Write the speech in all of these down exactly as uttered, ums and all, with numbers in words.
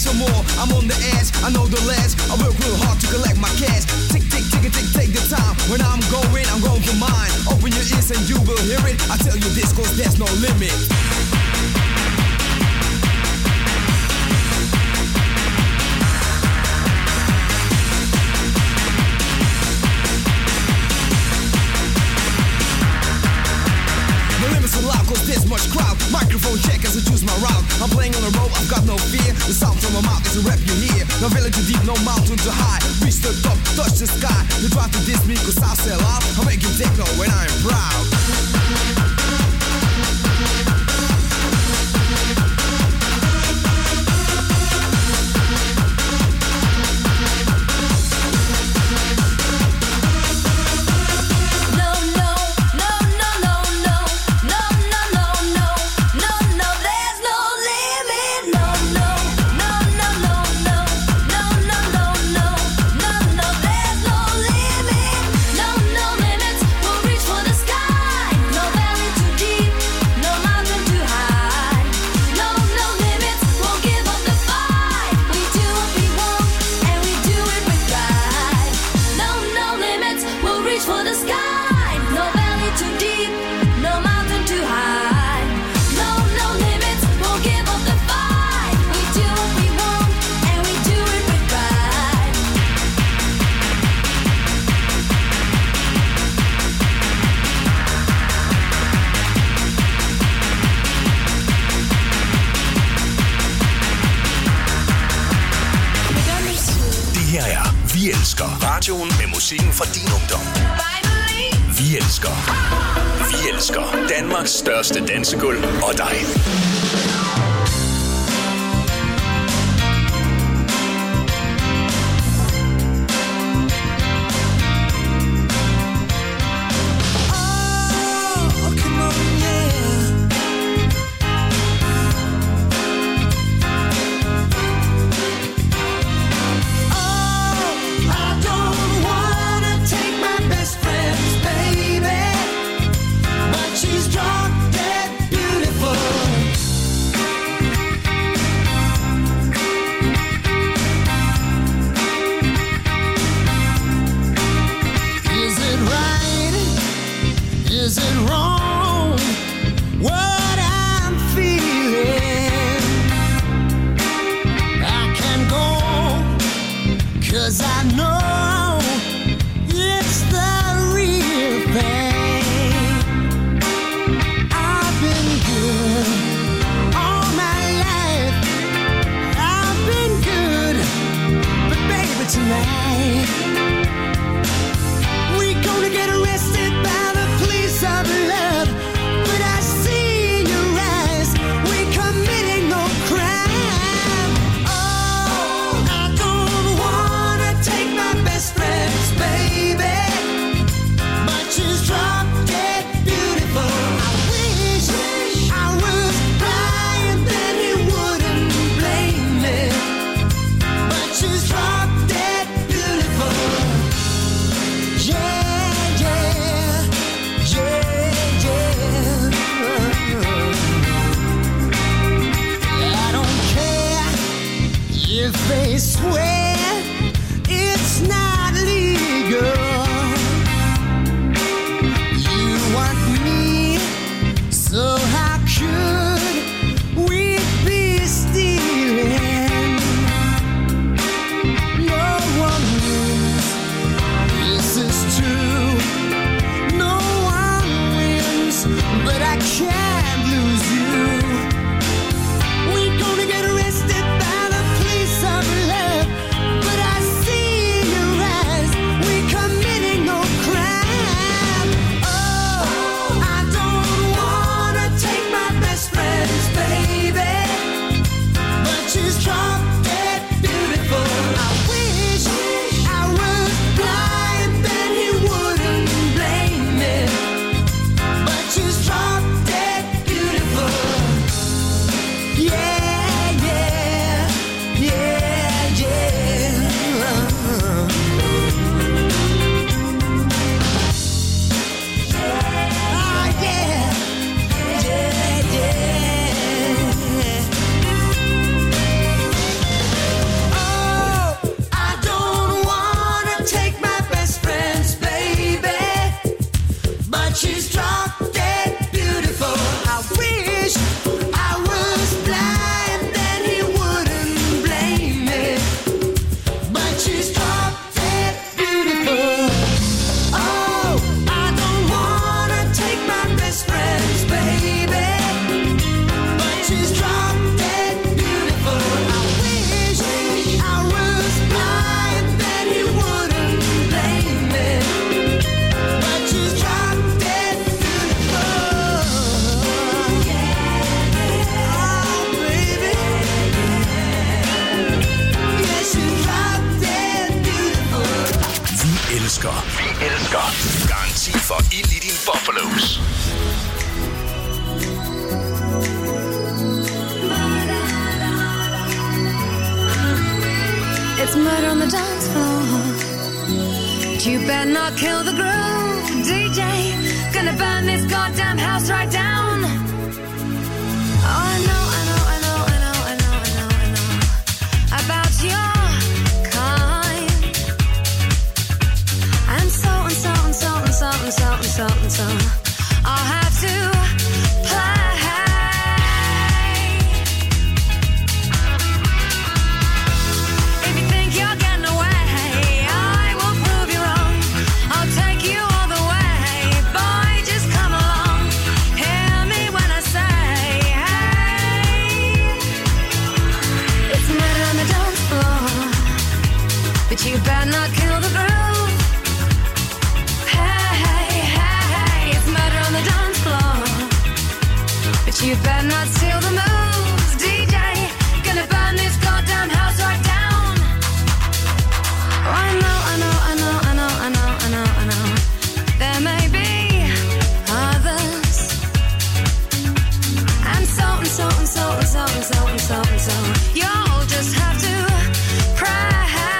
some more. I'm on the edge, I know the ledge. I work real hard to collect my cash. Tick, tick, tick, tick, take the time. When I'm going, I'm going for mine. Open your ears and you will hear it. I tell you this cause there's no limit. Cause there's much crowd. Microphone check as I choose my route. I'm playing on the road, I've got no fear. The sound from my mouth is a rap you hear. No village too deep, no mountain too high. Reach the top, touch the sky. You try to diss me cause I sell out. I'm making techno when I'm proud. Radioen med musikken fra din ungdom. Vi elsker. Vi elsker Danmarks største dansegulv og dig. Arrested by the police of love, but I see your eyes. elsker. Vi elsker. Garanti for ild i din buffalos. It's murder on the dance floor. But you better not kill the groove, D J. Gonna burn this goddamn house right down. Oh, I know, I know, I know, I know, I know, I know, I know about your kind. And so and so and so and so and so and so and so I'll have to play. You better not kill the groove. Hey, hey, hey, hey, it's murder on the dance floor. But you better not steal the moves, D J. Gonna burn this goddamn house right down. Oh, I know, I know, I know, I know, I know, I know, I know. There may be others. And so and so and so and so and so and so and so. You'll just have to pray.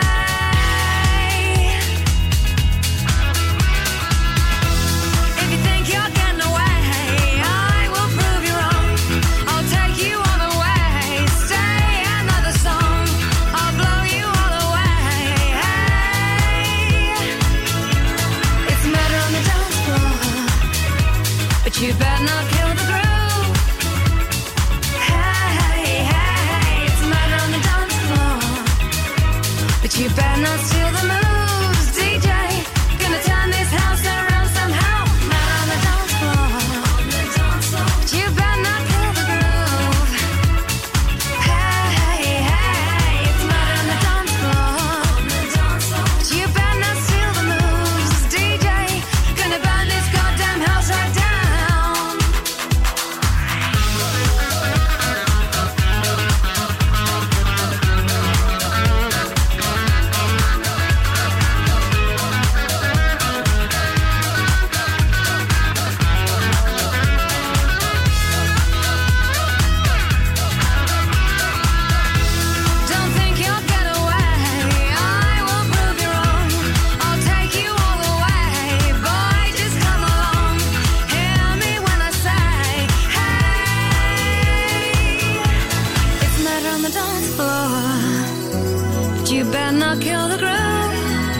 You better not kill the groove. Hey, hey, hey, it's murder on the dance floor. But you better not steal the moves, D J. Gonna turn this house around somehow. Murder on the dance floor. But you better not kill the groove. Hey, hey, hey, it's murder on the dance floor. But you better not steal the moves, D J. Gonna burn this goddamn house right down. You better not kill the groove.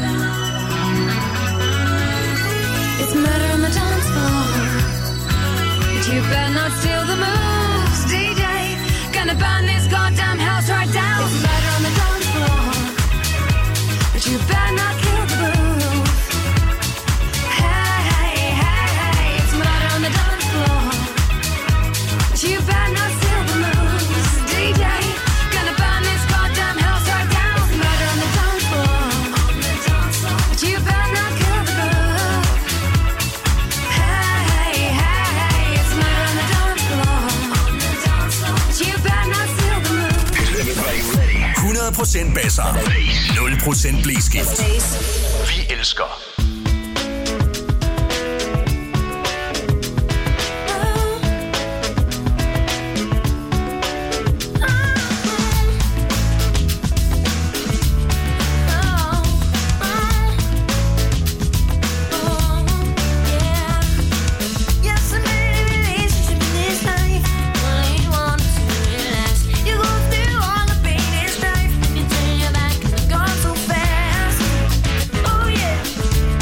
It's murder on the dance floor. But you better not steal the moves, D J. Gonna burn this goddamn house right down. It's murder on the dance floor. But you better not kill the groove. Hey, hey, hey, hey, it's murder on the dance floor. But you better not steal the moves, D J. Gonna burn this goddamn house right down. You better not kill the groove. Hey, hey, hey, it's murder on the dance floor. You better not steal the move. hundrede procent basser. nul procent blæskift. Vi elsker. Oh yeah.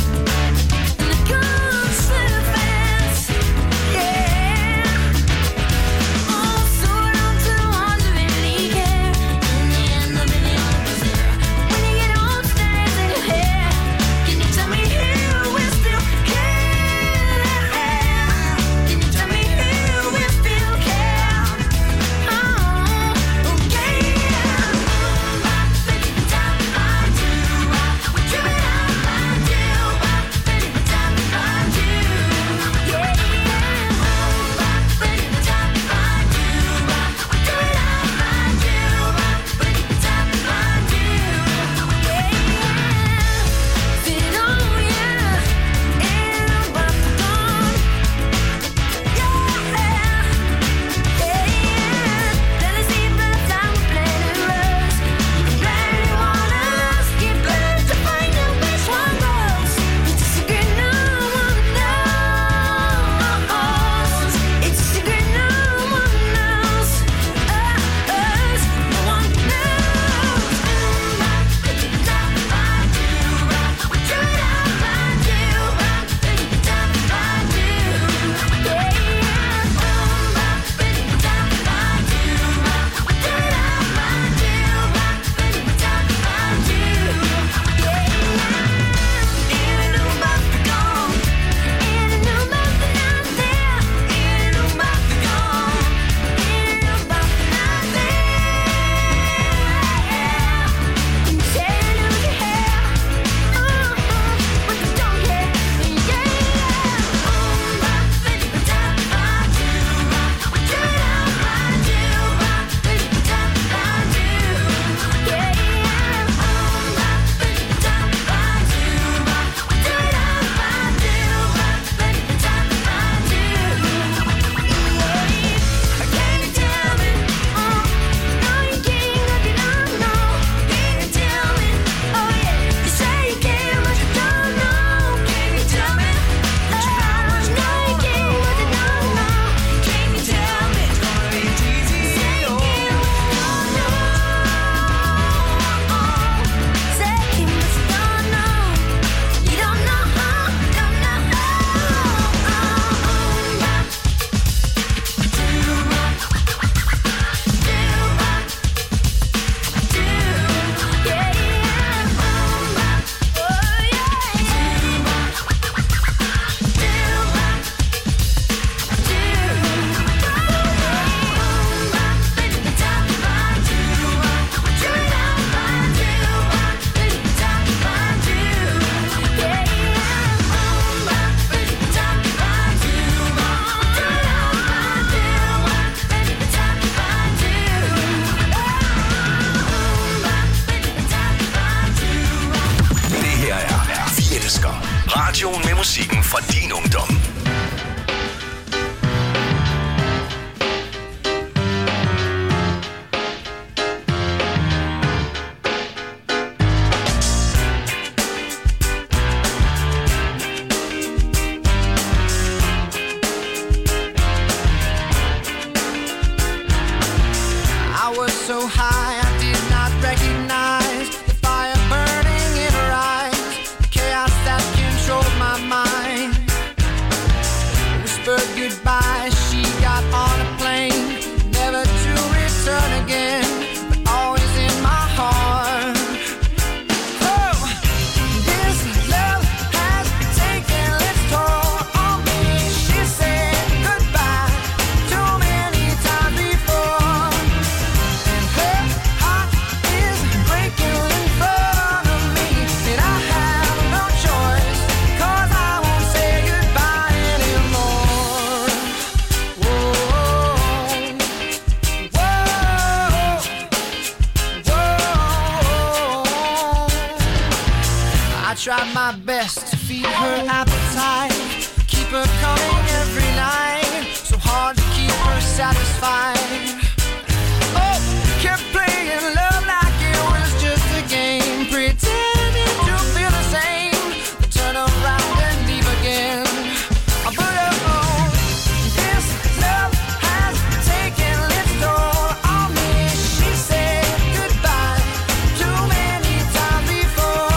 Radioen med musikken fra din ungdom. So high, I did not recognize the fire burning in her eyes, the chaos that controlled my mind. Whispered goodbye, she got on a plane, never to return again, but always in my heart. Oh, this love has taken its toll on me. She said goodbye too many times before. Tried my best to feed her appetite, keep her coming every night, so hard to keep her satisfied. Oh, kept playing love like it was just a game, pretending to feel the same, then turn around and leave again. But oh, this love has taken its toll on me. She said goodbye too many times before.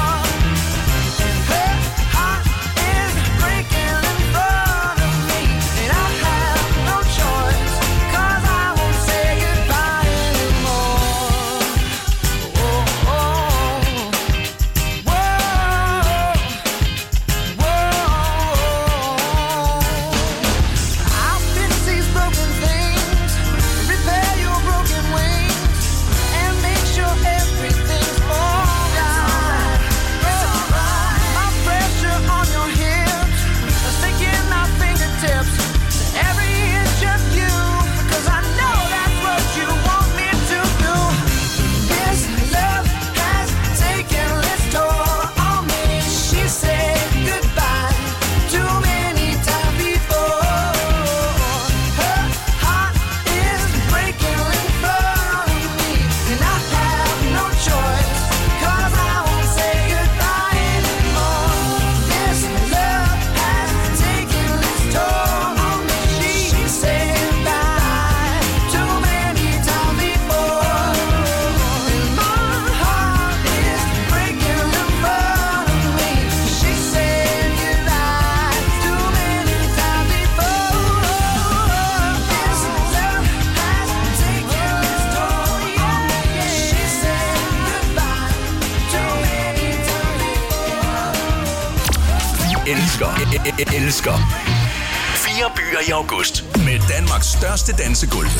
Elsker. Fire byer i august med Danmarks største dansegulv.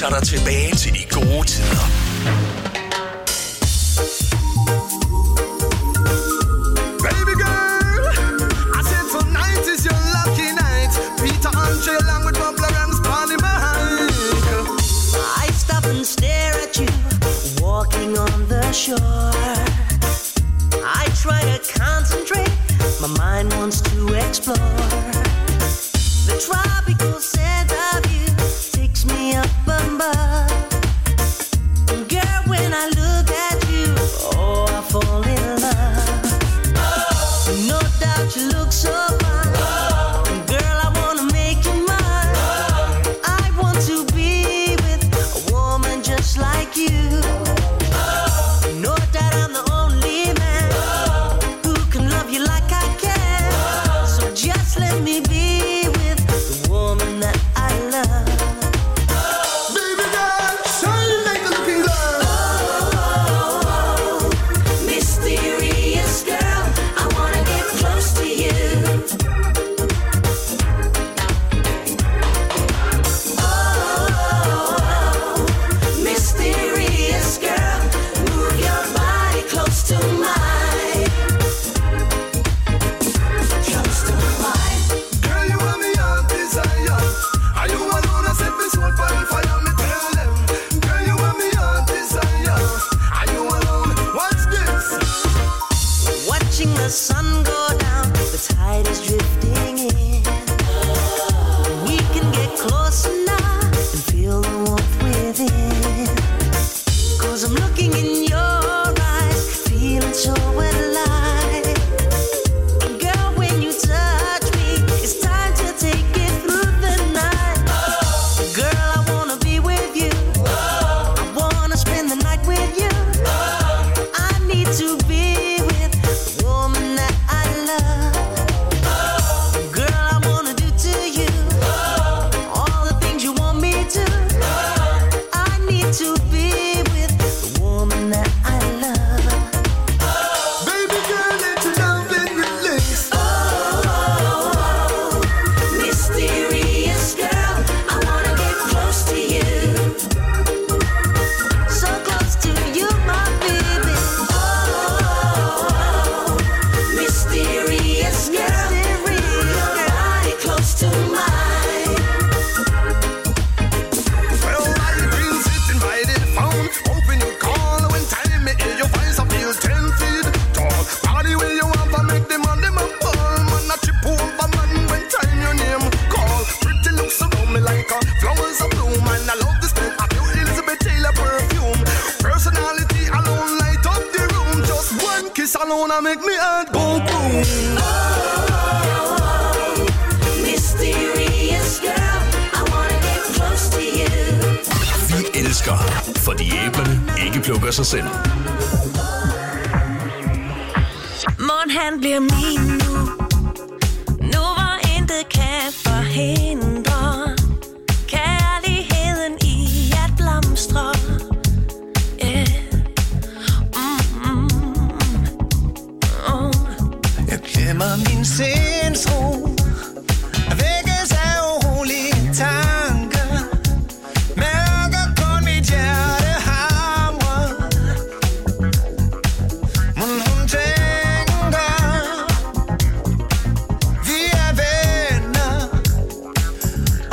tager dig tilbage til de gode tider. Baby girl, I said tonight is your lucky night. Peter Andre along with Bubba Rams on the mic. I stop and stare at you, walking on the shore. I try to concentrate, my mind wants to explore. The tropical scent of you takes me up above. Girl, when I look at you, oh, I fall in love. No doubt you look so fine. Girl, I wanna make you mine. I want to be with a woman just like you. No doubt I'm the only man who can love you like I can. So just let me be with the woman that I love. Baby girl, shine like a pillar. Oh, mysterious girl, I wanna get close to you. Oh, mysterious girl, move your body close to mine. Close to mine. Girl, you are me heart desire. Are you alone? I set me soul on fire. Me tell them. Girl, you are me heart desire. Are you alone? What's this? Watching the sun go down, the tide is drifting in. We can get closer now and feel the warmth within. Cause I'm looking in your eyes, feeling so alive. Girl, when you touch me, it's time to take it through the night. Girl, I wanna be with you. I wanna spend the night with you. I need to be with the woman that I love. Girl, I wanna do to you all the things you want me to. I need to be with the woman that I love. Baby girl, let your love in release. Oh, mysterious girl, I wanna get close to you. So close to you, my baby. Oh, mysterious girl, move your body close to mine. Well, I've been sitting by the phone, hoping you'd call. When time me hear your voice, I feel ten feet tall. Party where you want to make them on them a ball. Man, I trip over man when time your name call. Pretty looks around me like a flowers of bloom. And I love the smell of your Elizabeth Taylor perfume. Personality alone light up the room. Just one kiss alone, I make me heart go boom. Oh, mysterious girl, I wanna get close to you. Vi elsker, fordi æblerne ikke plukker sig selv. Morgen han bliver min nu. Nu hvor intet kan forhindre kærligheden i at blomstre. Yeah. Mm-mm. Oh. Jeg glemmer min sindsro, vækkes af urolige tanker, mærker kun mit hjerte hamre. Mon hun tænker, vi er venner,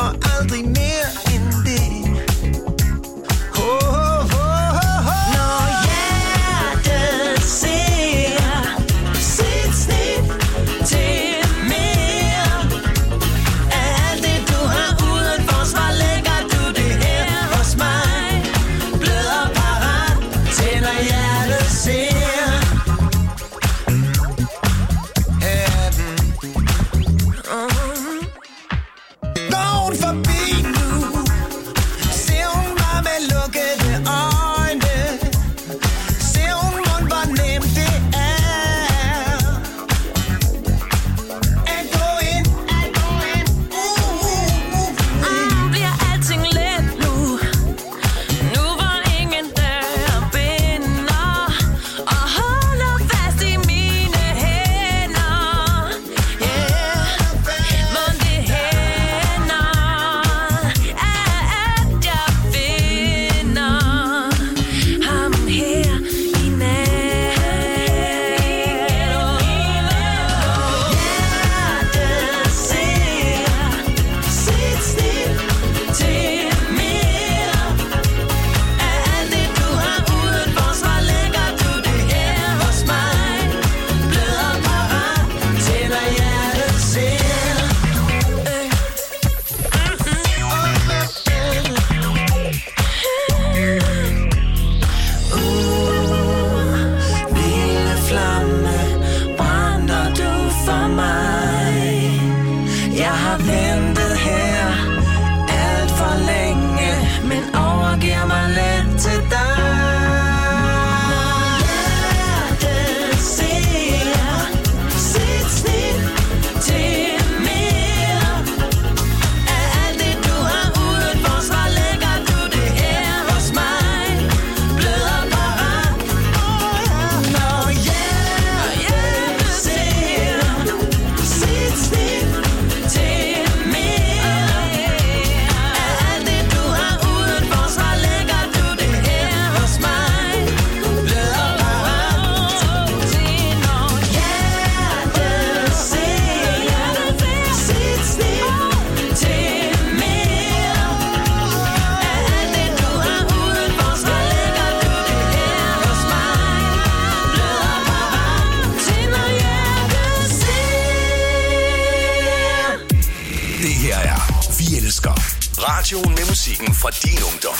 station med musikken fra din ungdom.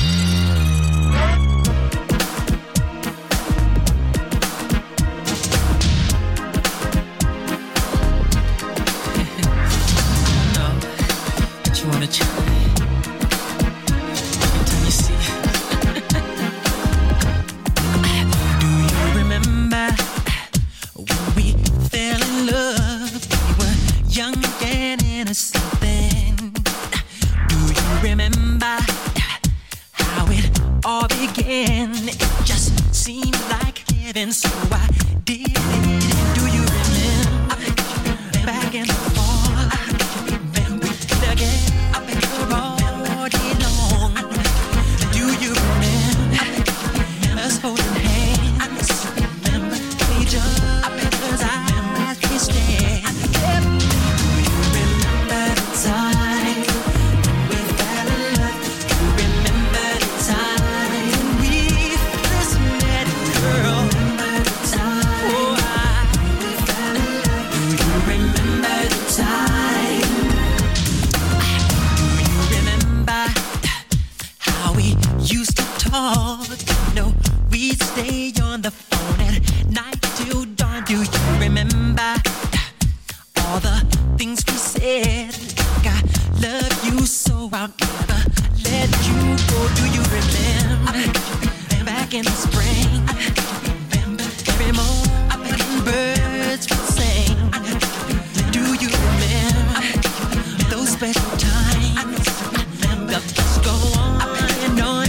So I did it. Do you remember back in the fall? When we did again all day long. Do you remember us holding hands? Remember each other's eyes kissing? Do you remember the time we fell in love? Do you remember the time we first met, girl? No, we'd stay on the phone at night till dawn. Do you remember all the things we said? Like I love you so I'll never let you go. Do you remember back in the spring? Remember every morning birds would sing. Do you remember those special times? The bus go on and on.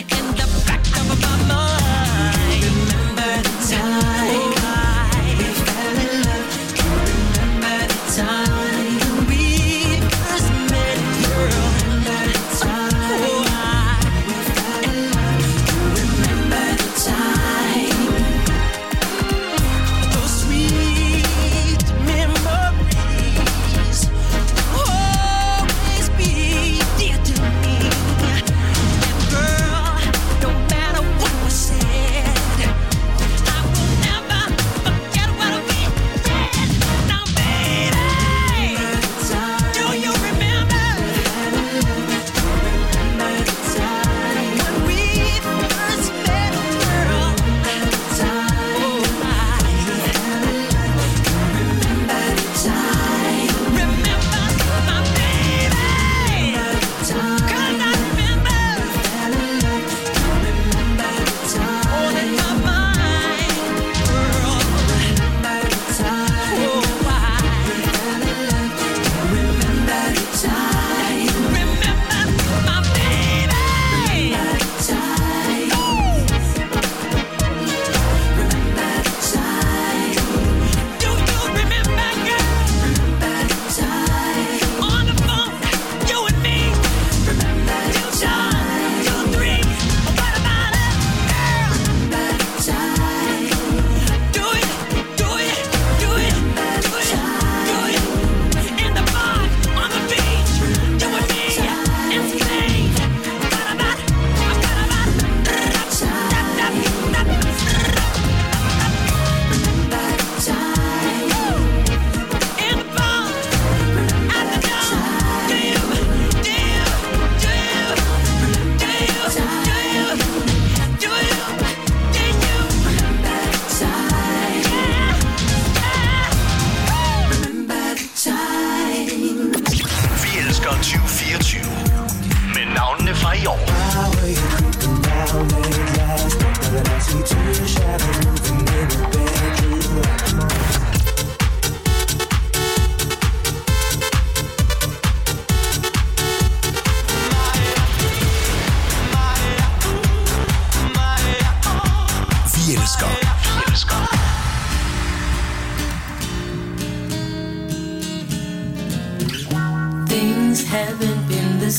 Haven't been the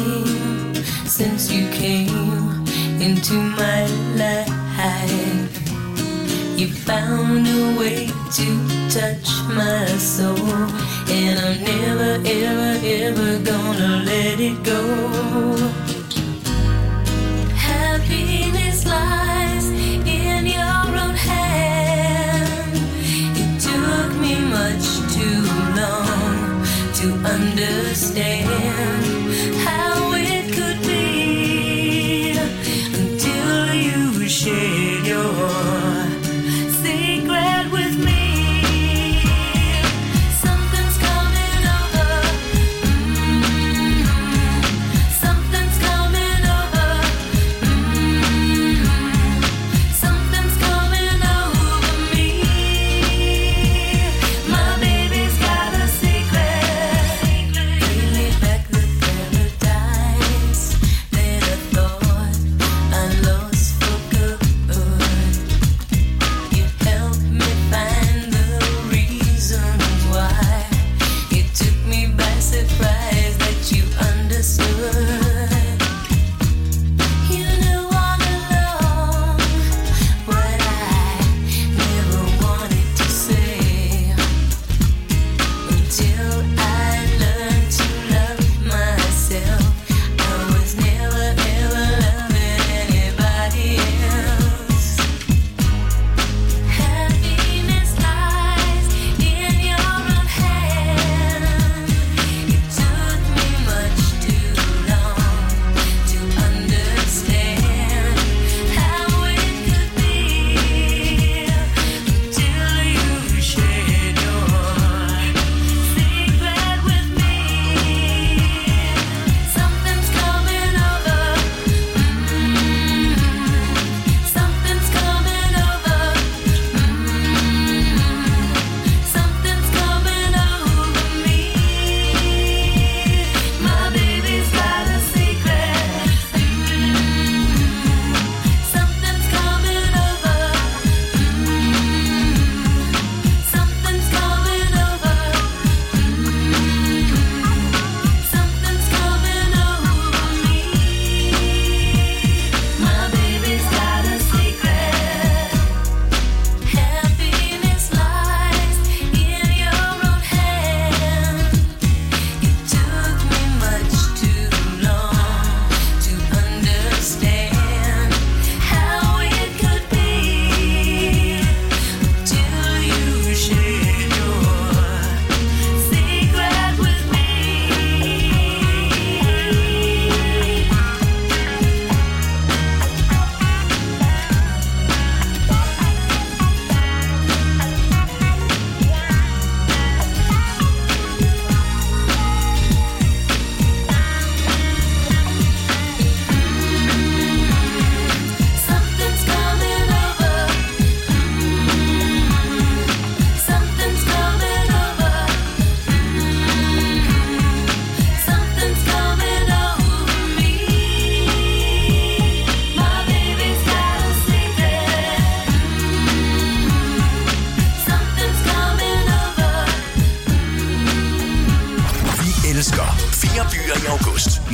same since you came into my life. You found a way to touch my soul, and I'm never, ever, ever gonna let it go. Happiness lies in your own hand. It took me much too long to understand how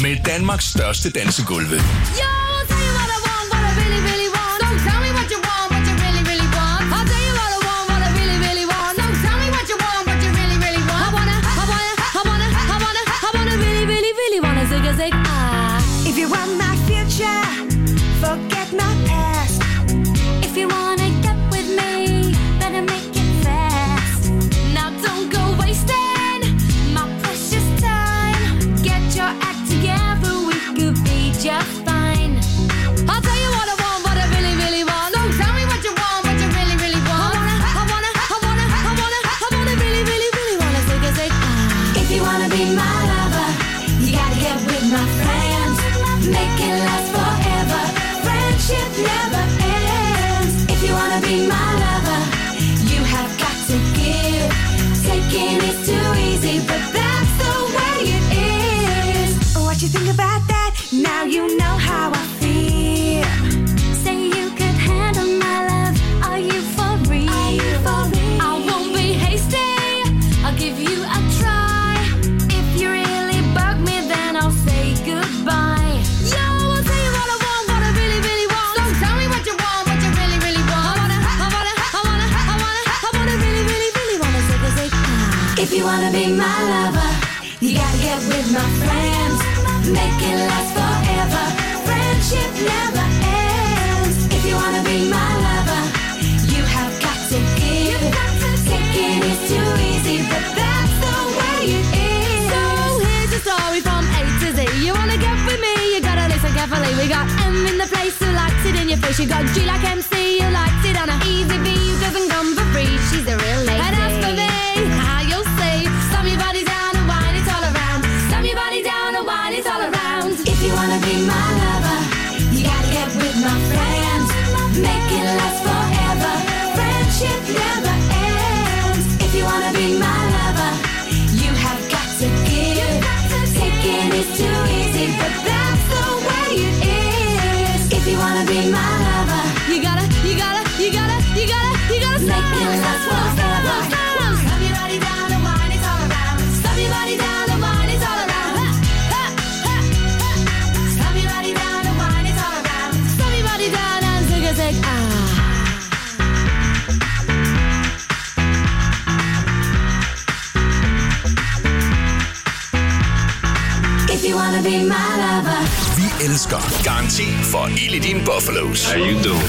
med Danmarks største dansegulve. Yo, I'll tell you what I want, what I really, really want. Don't tell me what you want, what you really, really want. I'll tell you what I want, what I really, really want. Don't tell me what you want, what you really, really want. I wanna, I wanna, I wanna, I wanna, I wanna really, really, really wanna zig a zig ah. If you want my future, forget my past. If you wanna get with me, better make it fast. Now don't go wasting my precious time. Get your act together, we could be just fine. I'll tell you what I want, what I really, really want. Don't tell me what you want, what you really, really want. I wanna, I wanna, I wanna, I wanna, I wanna really, really, really wanna zig a zig ah. If you wanna be my lover, you gotta get with my friends. Make it last forever. Friendship never ends. If you wanna be my lover, you have got to give. Taking is too easy, but that's the way it is. What you think about that? Now you know how I feel. Say you could handle my love. Are you for real? Are you for real? I won't be hasty. I'll give you a try. If you really bug me, then I'll say goodbye. Yo, I'll tell you what I want, what I really, really want. Don't tell me what you want, what you really, really want. I wanna, I wanna, I wanna, I wanna, I wanna really, really, really wanna zig a zig ah. If you wanna be my lover, you gotta get with my friends. Make it last forever. Friendship never ends. If you wanna be my lover, you have got to give. Taking is too easy, but that's the way it is. So here's your story from A to Z. You wanna get with me, you gotta listen carefully. We got M in the place who likes it in your face. You got G like M C who likes it on a easy V who doesn't come for free. She's a real lady. And as for me, how you'll say, slam your body down and wine it all around. Slam your body down and wine it all around. If you wanna be my lover, you gotta get with my friends. Make it last forever. Friendship never ends. If you wanna be my lover, you have got to give. Taking is too easy, but that's the way it is. If you wanna be my lover, You gotta, you gotta, you gotta, you gotta, you gotta stop. make it last forever. Slam your body down and wine it all around. Slam your body down and wine it all around. Ha, ha, ha, ha. Slam your body down and wine it all around. Slam your body down and zig a zig ah. If you wanna be my lover. Vi elsker Garanti for ild i dine Buffalos. How you doing?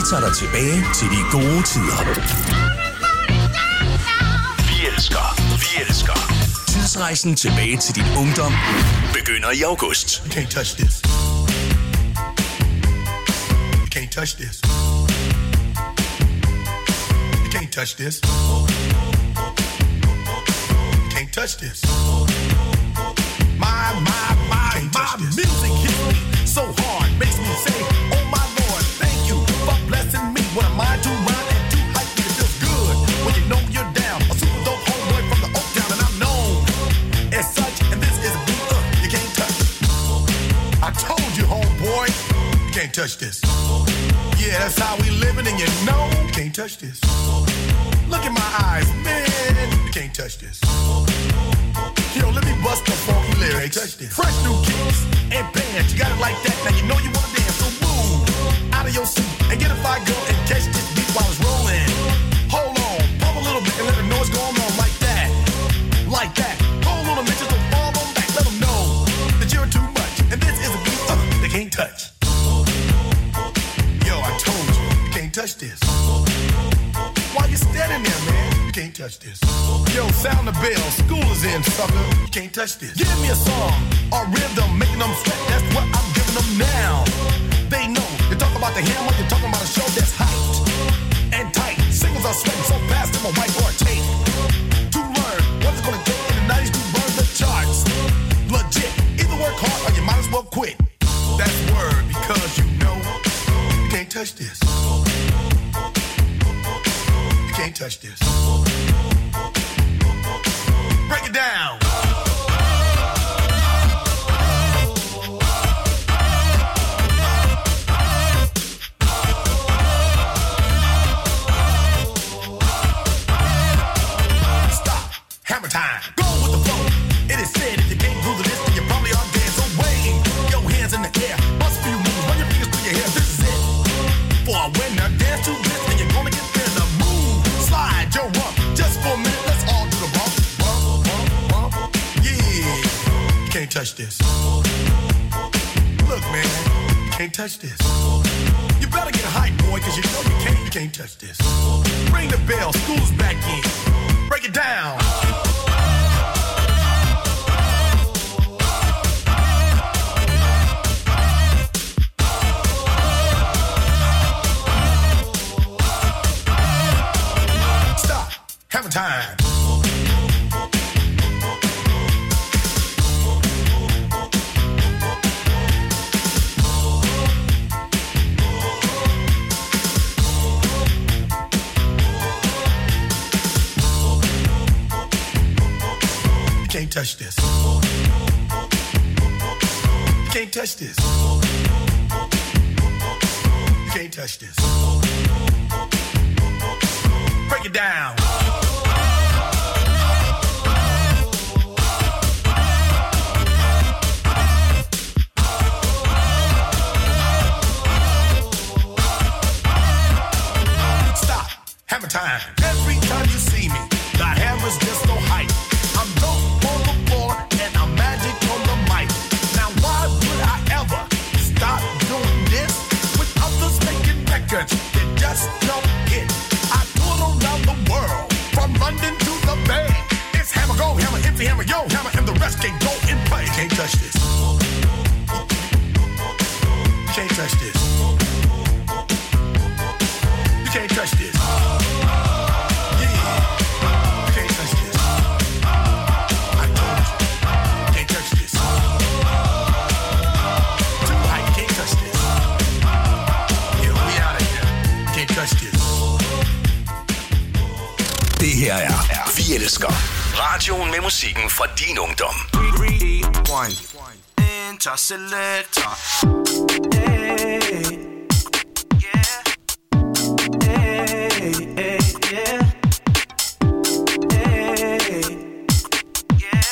tager dig tilbage til de gode tider. Vi elsker, vi elsker. Tidsrejsen tilbage til din ungdom begynder i august. You can't touch this. You can't touch this. You can't touch this. You can't touch this. My, my, my, my music hits me so hard, makes me say, oh my Lord, thank you for blessing me. What am I to run and too hype? It feels good when you know you're down. A super dope homeboy from the Oak Town, and I'm known as such. And this is a beat up you can't touch. I told you, homeboy, you can't touch this. Yeah, that's how we living, and you know you can't touch this. Look in my eyes, man, you can't touch this. Yo, let me bust the funky lyrics. Fresh new kicks and bands, you got it like that. Now you know you wanna dance, so move out of your seat and get a fire girl and catch this beat while it's rolling. Hold on, pump a little bit and let them know what's going on like that, like that. Hold on a minute, just don't fall on back. Let them know that you're too much, and this is a beat uh, they can't touch. Yo, I told you, you can't touch this. Why you standing there, man? You can't touch this. Yo, sound the bell. School is in, sucker. You can't touch this. Give me a song or rhythm, making them sweat. That's what I'm giving them now. They know. You talk about the hammer, you're talking about a show that's hyped and tight. Singles are sweating so fast, I'm a whiteboard tape. To learn what it's gonna take in the nineties to burn the charts. Legit. Either work hard or you might as well quit. That's word because you know you can't touch this. Can't touch this. Break it down. Stop. Hammer time. Go with the flow. It is said if you can't groove the list, then you probably are dead. So wave your hands in the air. Bust a few moves. Run your fingers through your hair. This is it. For a winner, dance to this, and you're gonna get there. The move. Slide your rump. Just for a minute, let's all do the bump. Bump, bump, bump. Yeah. You can't touch this. Look, man. You can't touch this. You better get hype, boy, cause you know you can't, you can't touch this. Ring the bell. School's back in. Break it down. Hammer time. You can't touch this. You can't touch this. You can't touch this. Break it down. Hammer time. Every time you see me, the hammer's just so hype. I'm dope on the floor and I'm magic on the mic. Now why would I ever stop doing this with others making records that just don't hit? I tour around the world, from London to the Bay. It's hammer, go hammer, empty hammer, yo hammer, and the rest can go and play. You can't touch this. You can't touch this. You can't touch this. Det her er Vi Elsker. Radioen med musikken fra din ungdom. three, one. Interselector. Hey. Yeah. Hey, hey, yeah. Hey. Yeah.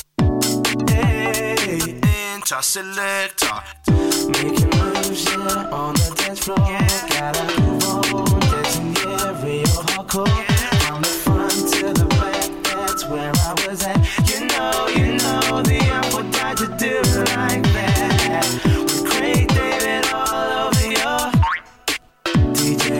Hey. Interselector. Making moves, yeah, on the dance floor. Yeah. Gotta move on, dancing, yeah, real hardcore. Yeah. From the front to the back, that's where I was at. You know, you know, the apple died to do it like that. With Craig David all over your D J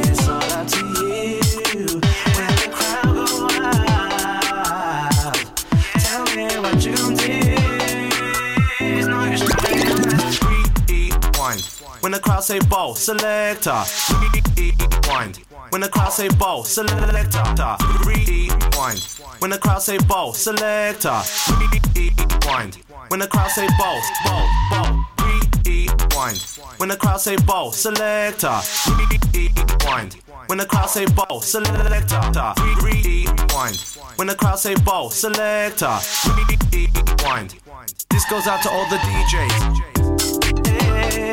When the crowd say ball, selector, rewind. When the crowd say ball, selector, rewind. When the crowd say ball, selector, rewind. When the crowd say ball, ball, ball, rewind. When the crowd say ball, selector, rewind. When the crowd say ball, selector, rewind. When the crowd say ball, selector, rewind. This goes out to all the D Js. Hey.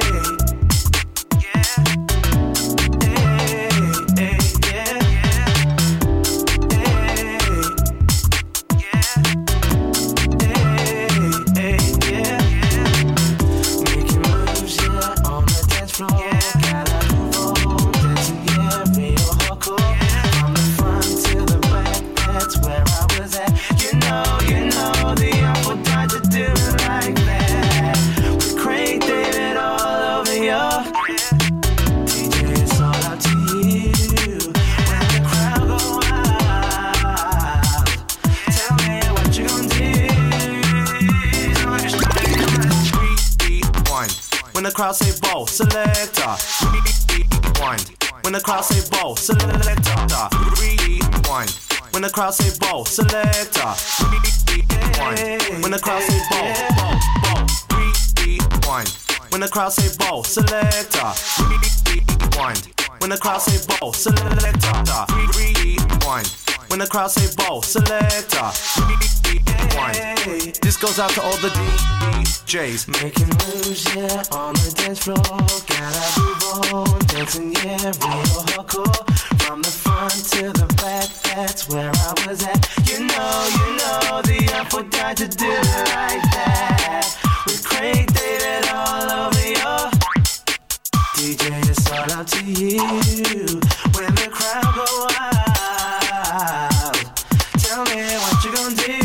When the crowd say ball, selector, rewind. When the crowd say ball, selector, rewind. When the crowd say ball, selector, rewind. When the crowd say ball, ball, ball, rewind. When the crowd say ball, selector, rewind. When the crowd say ball, selector, rewind. When the crowd say ball, selector, rewind. This goes out to all the D Js. Making moves, yeah, on the dance floor. Gotta move on, dancing, yeah, real hardcore. From the front to the back, that's where I was at. You know, you know, the up would die to do it like that. With Craig David all over your D J, it's all up to you. When the crowd go wild, tell me what you gonna do.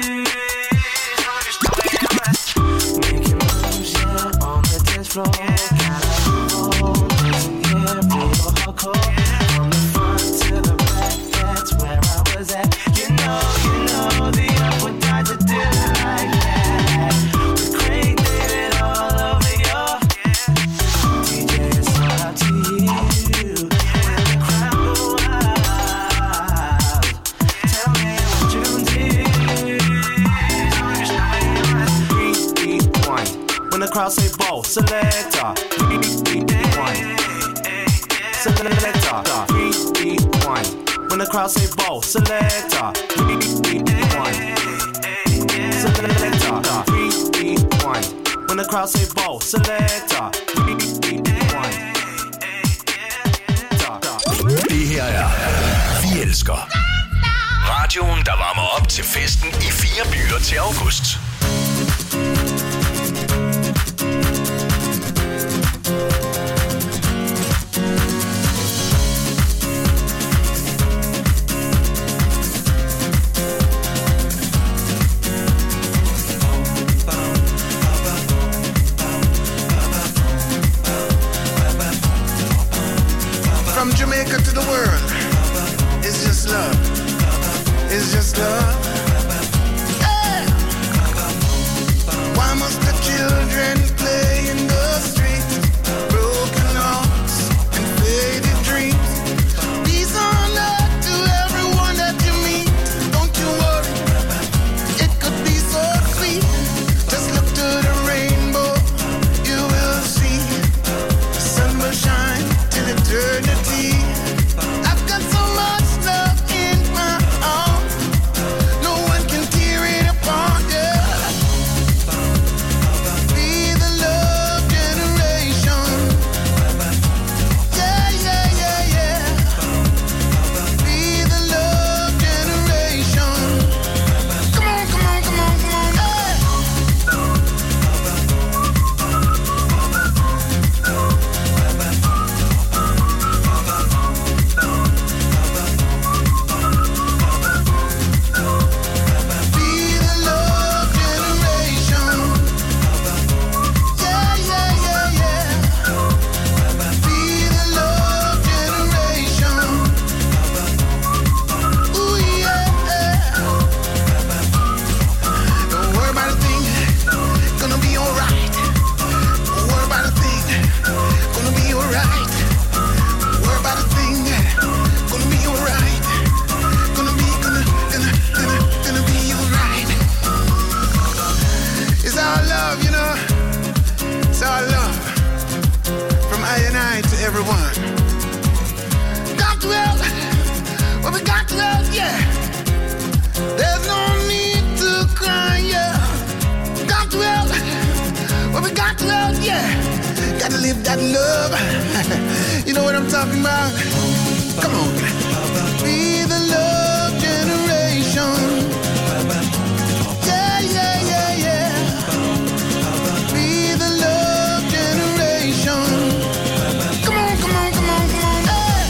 Making moves, yeah, on the dance floor. Gotta move on, dancing, yeah, real hardcore. From the front to the back, that's where I was at. You know, you know, the up would die to do it like that. With Craig David all over your D J, it's all up to you. When the crowd go wild, tell me what you gonna do. Rewind. When the crowd say ball, selector, rewind. Selector, rewind. When the crowd say ball, selector, rewind. Selector, rewind. When the crowd say ball, selector, rewind. Det her er Vi Elsker. Radioen, der varmer op til festen i fire byer til august. From Jamaica to the world, it's just love. It's just love. Hey! Why must the children play in the streets? Broken hearts and faded dreams. Peace on earth to everyone that you meet. Don't you worry, it could be so sweet. Just look to the rainbow, you will see. The sun will shine till eternity. I've got so much love in my arms. that love. You know what I'm talking about? Come on. Be the love generation. Yeah, yeah, yeah, yeah. Be the love generation. Come on, come on, come on, come on. Hey.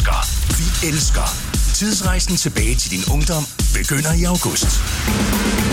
Elsker. Tidsrejsen tilbage til din ungdom begynder i august.